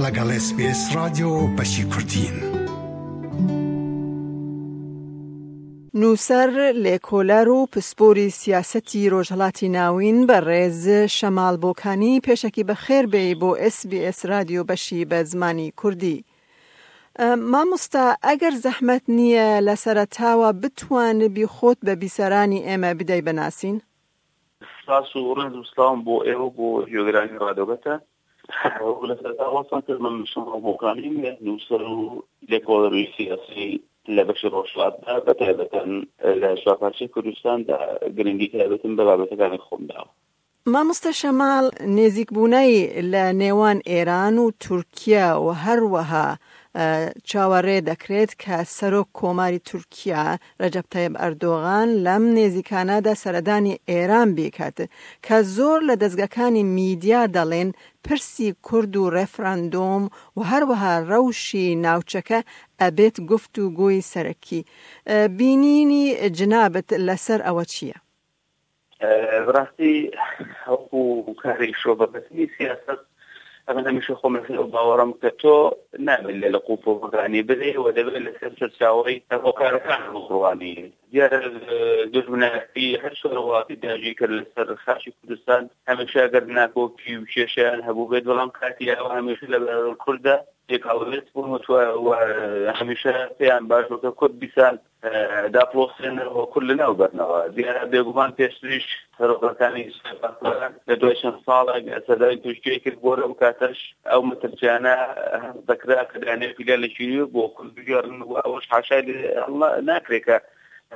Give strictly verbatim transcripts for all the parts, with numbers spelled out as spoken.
لەگەڵ اس بی اس رادیۆ بەشی کوردین. نووسەر لێکۆلەر و پسپۆری سیاسەتی ڕۆژهەڵاتی ناوین بەڕێز شەماڵ بۆکانی پێشەکی بەخێر بێی بۆ اس بی اس رادیۆ بەشی بە زمانی کوردی. مامۆستا ئەگەر زەحمەت نییە لە سەرەتاوە بتوانبی خۆت بە بیسەرانی ئێمە بدەی بناسین؟ سپاس و ڕێز و سڵام بۆ ئێوە بۆ هێوەگرانی ڕادیۆگەتە. لە سەرەتاوە من شەماڵ بۆکانیم نووسەر و لێکۆڵەری سیاسی لە بەشی ڕۆژهەڵاتدا بەتایبەتەن لە شاپارچەی کوردستاندا گرنگی تایبەتم بە بابەتەکانی خۆم داوە. مامۆستا شەماڵ، نێزیکبوونەی لە نێوان ئێران و تورکیا و هەروەها چاوەڕێ دەکرێت کە سەرۆک کۆماری تورکیا ڕەجەب تایب ئەردۆغان لەم نێزیکانەدا سەردانی ئێران بکات کە زۆر لە دەستگاکانی میدیا دەڵێن پرسی کورد و ڕێفراندۆم و هەروەها ڕەوشی ناوچەکە ئەبێت گفتوگۆی سەرەکی. بینینی جنابەت لەسەر ئەوە چییە؟ بەڕاستی هەوکو کاری شۆبەتی سیاست ئەمە هەمیشە خۆم لەسەر ئەو باوەڕەم کە تۆ نابێت لە قوپۆگانی بدەی و دەبێت لەسەر سەرچاوەی هۆکارەکان ڕووڕوانی دیارە دژمنایەتی هەر شۆرە وڵاتی داژی کرد لەسەر خاشی کوردستان هەمیشە ئەگەر ناکۆکی و کێشیان هەبوو بێت بەڵام کاتی ئەوە هەمیشە لە بەرەوەی کوردە تێکاڵبێت بوون و هەمیشە پێیان باشوکە کورد بیسان داپڵۆسێنەوە کورد لەناو بەرنەوە. دیارە بێگومان پێشتریش سەرۆکەکانی لە دوای چەند ساڵێک سەردانی توشکەی کرد بۆ ئەو کاتەش ئەو مەترجانە دەکرا کە دانەیەکی لە لەشیری بۆ کورد بگەڕن و ئەوەش حاشای ناکرێت کە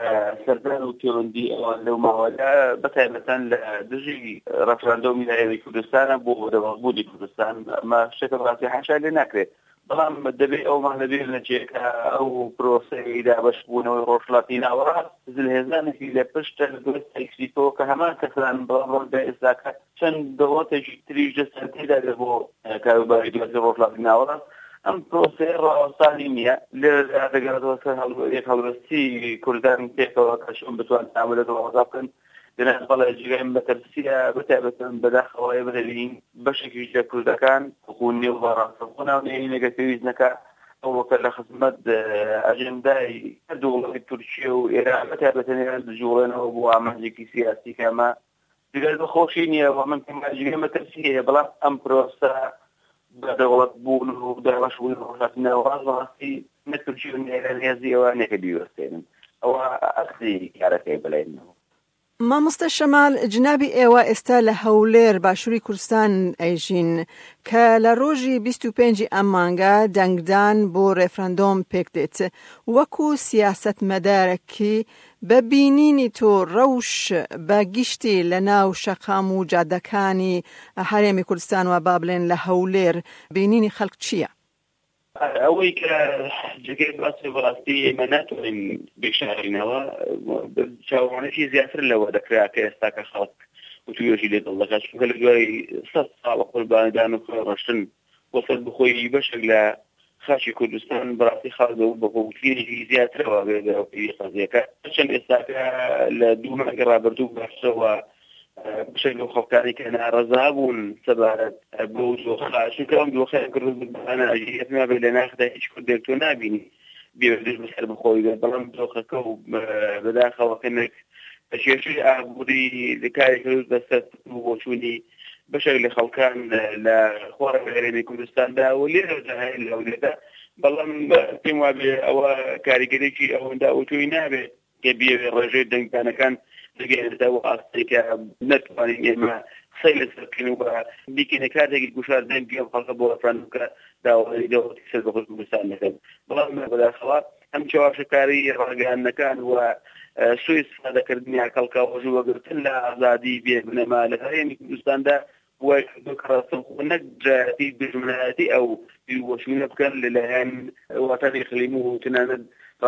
سەردان و تێوەندی ئەوان لەو ماوەدا بەتایبەتەن لە دژی ڕەفراندۆمی لایەوەی کوردستانە بۆ دەوڵەتبوونی کوردستان ئەمە شتێکە ڕاستی حاشای لێ ناکرێت. بەڵام دەبێت ئەومان لەبیر نەچێت ئەو پرۆسەی دابەشبوونەوەی ڕۆژهەڵاتی ناوەڕاست زلهێزانێکی لە پشتە دوێت تەکسیتەوە کە هەمان کەسان بەڵام بە ئێستاکە چەند دەوڵەتێکی تریش دەستیان تێدا دێت بۆ کاروباری دوێتی ڕۆژهەڵاتی ناوەڕاست. ئەم پرۆسەی ڕاوەستانی نییە لێرەدا دەگەڕێتەوە سەر یەک هەڵوەستی کوردان پێکەوە کە شۆن بتوان تامەلەکەوە وەزا بکەن دەنێت بەڵێ جگەیم بەتەرسیە بەتایبەتەن بەداخەوەی بدەبین بەشێکیش لە کوردەکان حکوونی و ڕاستەخۆناونێ نەگە پێویست نەکە ئەوەکە لە خزمەت ئەجەندای هەردوو وڵاتی تورکیا و ئێران بەتایبەتەن ئێران دەجوڵێنەوە بۆ ئامانجێکی سیاسی کەمە جگەر بەخۆشی نییە و من پێم جگەی بەتەرسی هەیە بەڵام ئەم پرۆسە دەوڵەت بوون و دابەشبوونی ڕۆژهەڵاتی ناوەڕاست ڕاستی نە تورکیا و ئێران هێزی ئەوە نەکە بیوەستێنن ئەوە ئەسلی کارەکەی بڵێنەوە. مامۆستا شەماڵ، جنابی ئێوە ئێستا لە هەولێر باشووری کوردستان ئەیژین کە لە ڕۆژی بیست و پێنجی ئەم مانگە دەنگدان بۆ ڕێفراندۆم پێک دێت. وەکو سیاسەتمەدارێکی بە بینینی تۆ ڕەوش بە گشتی لە ناو شەقام و جادەکانی هەرێمی کوردستان و با بڵێن لە هەولێر بینینی خەڵک چییە؟ ئەوەی کە جگەی باسی بەڕاستی ئێمە ناتوانین بێشارینەوە چاوەڕوانێکی زیاتر لەوە دەکرا کە ئێستا کە خەڵک وتوێژی لێ دڵدەکات چونکە لە دوای سەد ساڵە قوربانیدان و ڕەشتن وەسەد بخۆی بەشێک لە خاشی کوردستان بەڕاستی خەڵک بە وتوێژی زیاترەوە بێ پێوی قەزیەکە چەند ئێستاکە لە دوو مانگی ڕابردوو باشەوە بشێک لەو خەڵکانی کە ناڕەزا بوون سەبارەت بۆ دۆخە چونکە ئەم دۆخەیان کرد بانە ئەژیەتما بێ لە ناخدا هیچ کوردێک تۆ نابینی بێدش بەسەر بخۆی بێت بەڵام دۆخەکە و بەداخەوەکەنێک کێشەی ئابووری لە کاری کرد بەسەر بۆچوونی بەشێک لە خەڵکان لە خۆڕە هەرێمی کوردستاندا و لێرەدا هەیە لەولێدا بەڵام پێم وابێ ئەوە کاریگەرێکی ئەوەندا ئۆتۆی نابێت کە بێوێ ڕێژەی دەنگدانەکان لەگەێندا و ئاستێکە نەتوانین ئێمە قسەی لەسەر بکەین و بە بیکەینە کاتێکی گوشاردن بێم خەڵکە بۆ ڕەفراندۆمکە داوای دەوڵەتی سەربەخۆی کوردستان دەکەن. بەڵام بەداخەوە ئەم چاوەشەکاری ڕاگەیاندنەکان و سوء استفادەکردنی عقڵکە وەژوو وەگرتن لە ئازادی بێبنەما لە هەرێمی کوردستاندا وای کردو کە ڕاستەوخۆ نەک جایەتی دژمنایەتی ئەو بیرۆچوونە بکەن لەلایەن وڵاتانی ئیقلیمی و تەنانەت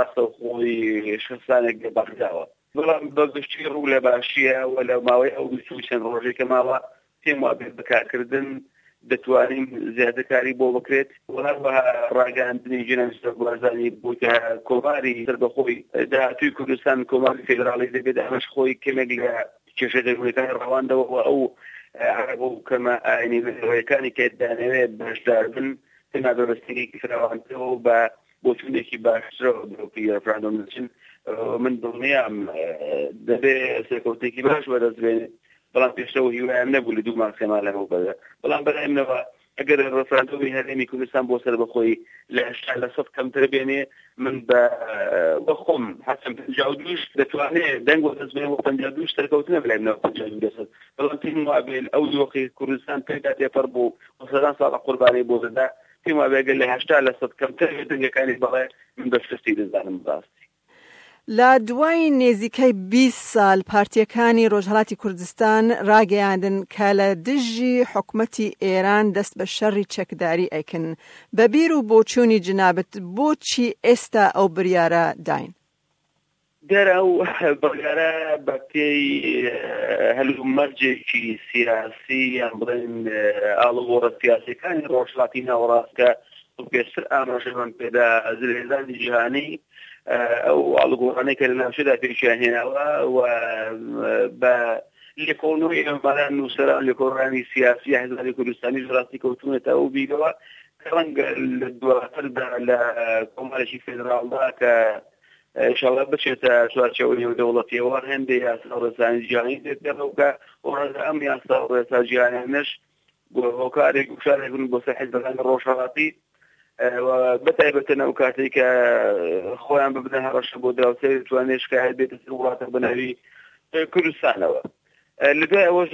ڕاستەوخۆی شخصانێک بەغداوە. بەڵام بەگشتی ڕوو لە باشیە و لە ماوەی ئەو چەند ڕۆژێکە ماوە پێم وابێت بەکارکردن دەتوانین زیادەکاری بۆ بکرێت و هەروەها ڕاگەاندنی ژنە گوازانی بۆ کە کۆماری سەربەخۆی داهاتووی کوردستان کۆماری فێدراڵی دەبێت ئەمەش خۆی کەمێک لە کێشە دەرونەکانی ڕەواندەوە و ئەو عەرەب و کەمە ئاینی ڕێیەکانی کە دانەوێت بەشدار بن تما بەبەستێکی فراوانتەوە بە بۆچوونێکی باشترەوە بۆپی ڕفراندۆم دەچن من دڵنیام دەبێ سەرکەوتێکی باش وەدەستبێنێت بەڵام پێشتەوە هیوایان نەبوو لە دوو مانگ سێ مانگ لەمەوە بەدە بەڵام بەلایمنەوە ئەگەر ڕفراندۆمی هەرێمی کوردستان بۆ سەر بەخۆی لە هەشتا لە سەد کەمتر بێنێ من بە بەخۆم حەسم پەنجاو و دووش دەتوانێت دەنگ وەدەست بێنێ و پەنجاو و دووش سەرکەوتنە بەلایمنەوە پەنجاو و دوو دەسەد بەڵام پێم وایە ئەو دۆخی کوردستان پێدا تێپەڕ بوو و سەدان ساڵە قوربانەی بۆ دەدا پێم وایە ئەگەر لە هەشتا لە سەد کەمتر دەنگەکانی بەڵێ من بەفرستی دەزانم ڕاستی. لە دوای نێزیکەی بیست ساڵ پارتیەکانی ڕۆژهەڵاتی کوردستان ڕاگەیاندن کە لە دژی حکومەتی ئێران دەست بە شەڕی چەکداری ئەکن بە بیر و بۆچوونی جنابەت بۆچی ئێستا ئەو بریارە داین؟ دەرە ئەو بڕیارە بە پێی هەلومەرجێکی سیاسی یان بڵێن ئاڵوگۆڕە سیاسیەکانی ڕۆژهەڵاتی ناوەڕاستکە پێشتر ئاماژەمان پێدا هێزانی جیهانی ئەو ئاڵوگۆڕانەی کە لە ناوچەدا پێشیان هێناوە و بە لێکۆڵنەوەی ئەمەڵان نووسەران لێکۆڵڕانی سیاسی هێزانی کوردستانی ڕاستی کەوتونێتە ئەو بیرەوە کە ڕەنگە لە دواتردا لە کۆمارێکی فێدراڵدا کە ئینشاڵڵا بچێتە چوارچێوەی نێودەوڵەتیەوە هەندێک یاسا ڕێسانی جیهانی دێتەوە کە ڕەنگە ئەم یاسا ڕێسا جیهانیانەش بۆ هۆکارێک وشارێک بن بۆ سەر حیزبەکانی ڕۆژهەڵاتی بەتایبەتەنە ئەو کاتێک کە خۆیان ببنە هەڕەشە بۆ دراوسێ توانێت شکایەت بێتە سەر وڵاتە بەناوی کوردستانەوە. لە دوای ئەوەش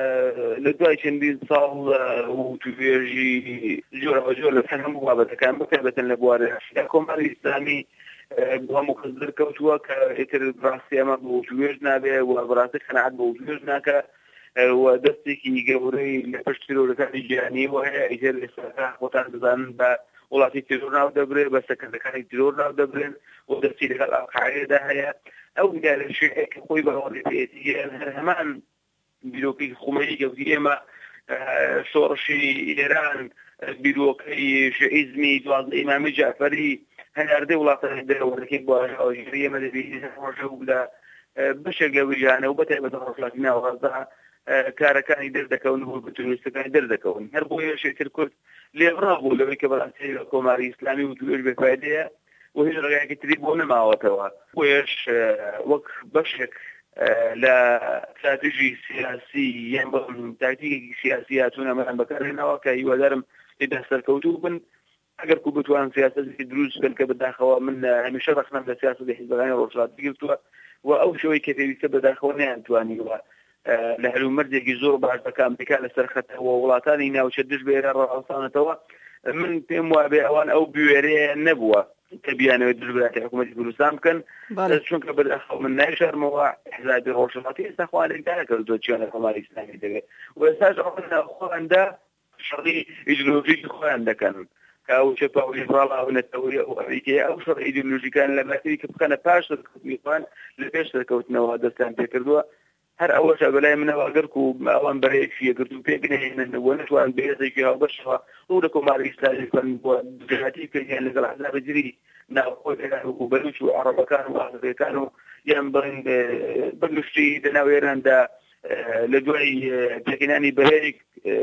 لە دوای چەندین ساڵ و توێژی جۆرەوە جۆر لە هەموو بابەتەکان بەتایبەتەن لە بوارە کۆماری ئیسلامی بۆ هەموو کەس دەرکەوتووە کە ئیتر ڕاستی ئەمە بۆ توێژ نابێ و بەڕاستی قەنەعەت بۆ توێژ ناکە و دەستێکی گەورەی لە پشت تیرۆرەکانی جیهانیەوە هەیە ئیتر ئێستا خۆتان بزانن بە وڵاتی تیرۆر ناو دەبرێت بە سەکەندەکانی تیرۆر ناو دەبرێن و دەستی لەگەڵ ئەڵقاعیدەدا هەیە ئەو دیارە شوێنێک خۆی بەڕۆڵی پێێتی هەمان بیرۆکەی خومەنی گەوتی ئێمە شۆڕشی ئێران بیرۆکەی شەعیزمی دوازدە ئیمامی جعفەری هەناردەی وڵاتانی دەرەوەدەکەی بۆ ئاژیری ئێمە دەبێت ڕۆژە و لە بەشێک لە ویژانە و بەتایبەت ڕۆژهەڵاتی ناوەڕاستدا کارەکانی دەردەکەون و بتونویستەکانی دەردەکەون هەر بۆ یەشێتر کورد لێڕا بوو لەوەی کە بەڕاستی لە کۆماری ئیسلامی و توێژ بێفایدەیە و هیچ ڕێگایەکی تری بۆ نەماوەتەوە بۆیەش وەک بەشێک لە استراتیژی سیاسی یان تاکتیکێکی سیاسی هاتوون ئەمەیان بەکارهێناوە کە هیوادارم تێدا سەرکەوتوو بن ئەگەر کو بتوان سیاسەتی دروست بن کە بەداخەوە من هەمیشە ڕەخنەم لە سیاسەتی حیزبەکانی ڕۆژهەڵاتی گرتووە و ئەو شەوەی کە پێویستە بەداخەوە نەیانتوانیوە لە هەلومەرجێکی زۆر باش بەکە ئەمریکا لەسەر خەتەوە وڵاتانی ناوچە دژ بە ئێران ڕاوەستانێتەوە من پێم وابێ ئەوان ئەو بوێرەیە نەبووە کە بیانەوەی دژ بەلاتی حکوومەتی کوردستان بکەن چونکە بەداخەوە من نایشارمەوە حیزبی ڕۆژهەڵاتی ئێستا خوانێکدارە کردووە چیانە کۆماری ئیسلامی دەبێت و ئێستاش ئەوان خۆیاندا شەڕی ئیدئۆلۆژیکی خۆیان دەکەن کە ئەو چەپە و ڕاڵاونەتەوەی ئەو ئەمریکای ئەو شەڕ ئیدئۆلۆژیکان لە بەتری کە بکەنە پاش سەرکەوتنیخوان لە پێش سەرکەوتنەوە دەستیان پێکردووە هەر ئەوەش بەلای منەوە ئەگەر و ئەوان بەرەیەکیە گرت و پێگنێنن و نەتوان بێزێکی هاوبەشەوە و لە کۆماری ئیسلامی بکەن بۆ دژاتی پێیان لەگەڵ ئەحزاب جری ناوخۆیان و بەلوچ و عەرەبەکان و ئازەریەکان و یان بڵێن بەگشتی لە ناو ئێراندا لە دوای پێکهێنانی بەرەیەک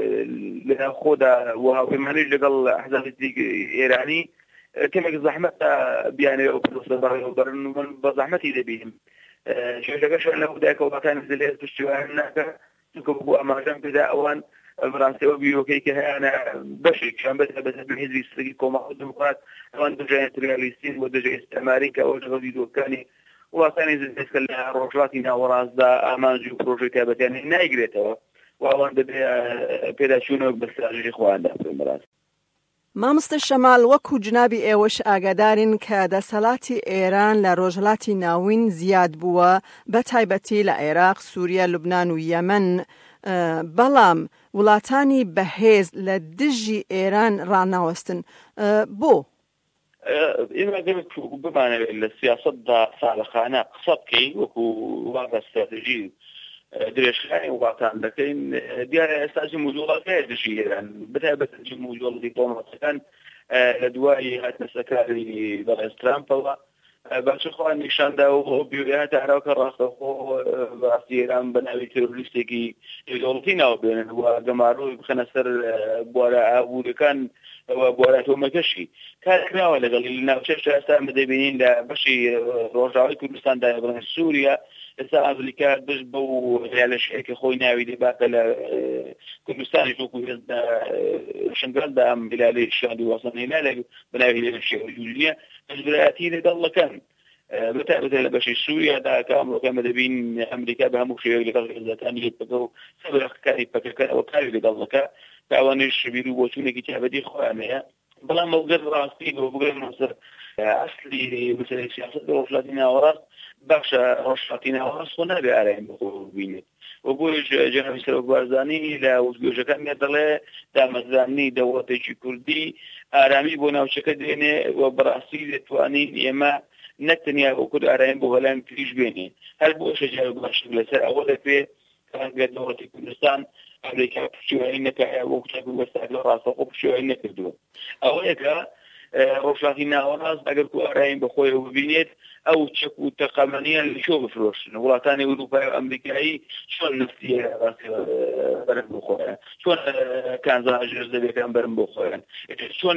لە ناو خۆدا و هاوپەیمانیش لەگەڵ ئەحزاب ئێرانی کەمێک زەحمەت بیانەوە ئەو پرۆسە بەڕێوە بەرن و من بە زەحمەتی دەبینم شێژەکەشان لە خودای کەوڵاتانی زلێت پشتیوان ناکە چونکە بۆ ئاماژەم پێدا ئەوان بەڕاستیەوە بیرۆکەی کە هەیەە بەشێکیان بەتایبەت هیزبی سەرەکی کۆمەڵ دموکرات ئەوان دژایەت ریالیستین و دژای ئیستعماری کە ئەوە لەگەڵ بیرۆکەکانی وڵاتانی زلێت کە لە ڕۆژهەڵاتی ناوەڕاستدا ئامانجی و پرۆژەی تایبەتیانی نایگرێتەوە و ئەوان دەبێت پێداچوونەوە بە استراتیژی خۆیاندا بڕاست. مامۆستا شەمال وەکو جنابی ئێوەش ئاگادارین کە دەسەڵاتی ئێران لە ڕۆژهەڵاتی ناوین زیاد بووە بە تایبەتی لە عێراق، سووریا، لوبنان و یەمەن بەڵام وڵاتانی بەهێز لە دژی ئێران ڕاناوەستن بۆ؟ ئێمە بمانەوێت لە سیاسەتدا ساڵەخانە قسە بکەین وەکو واقع استراتیژی درێژخانی وڵاتان دەکەین دیارە ئێستاجی موزوڵەکەی دژی ئێران بەتایبەت موزوڵ دیپلۆماتەکان لە دوای هاتنەسەکاری دەڵێن ترامپەوە باش خو نشانده او بیویات هراک راسته خو واسیران بناوی تروریستیکی دولتین او بین و جمارو بخنسر بورا ابوکان و بورا تو مکشی کارا ولا قال لنا وش اسا مدبينين لا بشي روجاوي كردستان دا بين سوريا اسا امريكا بس بو على شيء خوينا ويدي باقي كردستان يشوفوا شنقال دا ام بلال الشادي وصلنا هنا بناوي لنا الشيء الجوليه مجبراتي لله كان بتاعت بشي سوريا دا كامل كما دبين امريكا بهم شيء اللي قال ثاني يبقوا سبب كاري بكا وكاري لله تعاونش بيرو وشوني كتابتي خوانيا بلا موجود راسي وبقول مصر اصلي مثل سياسه روشلاتينا وراس بخشا روشلاتينا وراس هنا بيعرين بقولين وبقول جناب سلوك بارزاني لا وجوج كان يدله دامزاني دواتي كردي ارامي بنا وشكدني وبراسي تواني يما نتنيا وكل ارامي بغلان فيش بيني هل بو شجاع باش لسه اول في كان قد دواتي كردستان أمريكا بشوي إنك وقتك وسائل راسه وبشوي إنك تدور أولك روشاتنا وراس أقدر كوارين بخوي وبينيت أو تشكو تقامنيا اللي شو بفلوس ولا تاني أوروبا وأمريكاي شو النفسية راس برم بخوي شو كان زاجر زي كان برم بخوي شو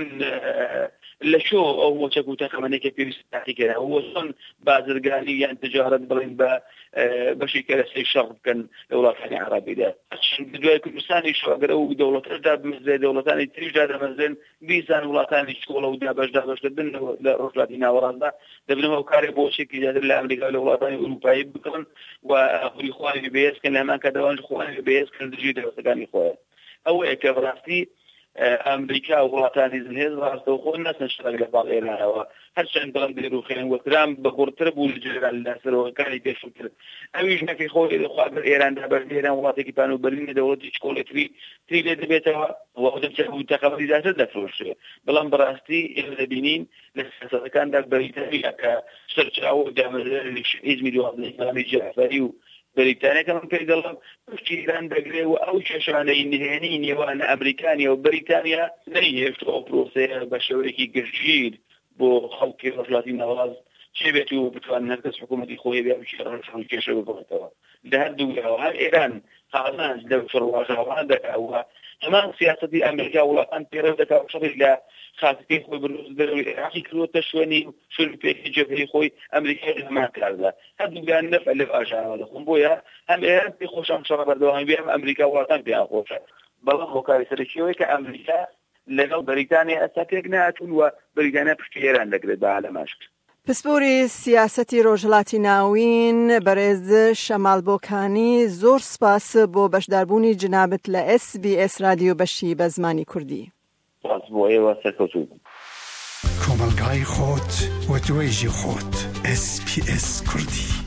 اللي شو أو تشكو تقامنيا كبير ستاتيكنا هو شو بازرقاني يعني تجارة برين با بشي كلا سي شرب كان ولا تاني عربي ده عشان بدو كردستان شو أقدر أو دولة تجداد مزي دولة تاني تجداد مزين بيزان ولا تاني شغل وده باش ده باش دبنا روشاتنا وراس ده دبنا وكاري بوشي كي جاد الأمريكا ولا تاني أوروبا يبكرن وأخوي إخواني بيس كان لما كدوان إخواني بيس كان جيدة وسكاني إخواني أو كفراسي أمريكا ولا تاني زنهز راسه وخونا نشتغل بعض إيران وهالشيء نقدر نديرو خير وترام بقرطرب والجيل الناس وكان يتشكل أويجنا في خوي إخوان إيران ده بردينا ولا تكيبانو برلين دولة شكولة تري تري لدبيتها وقدم تحول تقبل ذات الدفروش بلان براستي الذين لسه كان ده بريطانيا كسرچ أو دام إزمي دو هذا الإسلامي جعفري بريطانيا كمان كيد الله في إيران دقري أو شاشان النهائيين وأنا أمريكاني وبريطانيا نيجي في أوروبا بشوريكي جرجير بو خلق رجلاتنا وراز شبيتو بتوان نركز حكومة خوي بيا بشي رجل كيشو بفرطوا ده الدولة وهل إيران خالص ده فرواجه وهذا هو كمان سياسة أمريكا ولا أنت ردك أو شغل لا خاصتي خوي بالروز عقيك لو تشواني شو البيك جبهي خوي أمريكا ما كذا هذا كان نفع اللي أجا هذا خنبويا هم إيران بيخوش عن شرب الدوام بيهم أمريكا ولا أنت بيخوش بلغ وكارثة الشيوعية كأمريكا لقل بريطانيا أساكنا أتون وبريطانيا بشكل إيران لقل بعلى ماشك پسپوری سیاستی روجلاتی ناوین برز شمال بوکانی زور سپاس بو بشداربونی جنابت ل اس بی اس رادیو بشی بزمانی کردی. باز بوی واسه کتوب. کاملگای خود و دویجی خود اس بی اس کردی.